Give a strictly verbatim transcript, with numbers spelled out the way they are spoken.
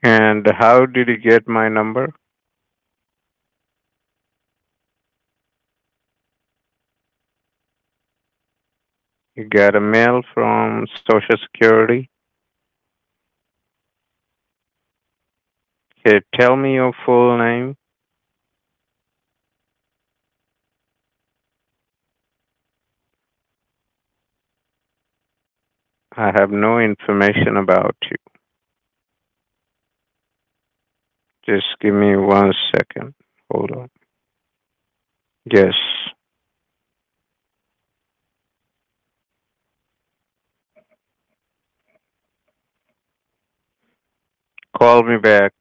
And how did you get my number? You got a mail from Social Security? Okay, tell me your full name. I have no information about you. Just give me one second. Hold on. Yes. Call me back.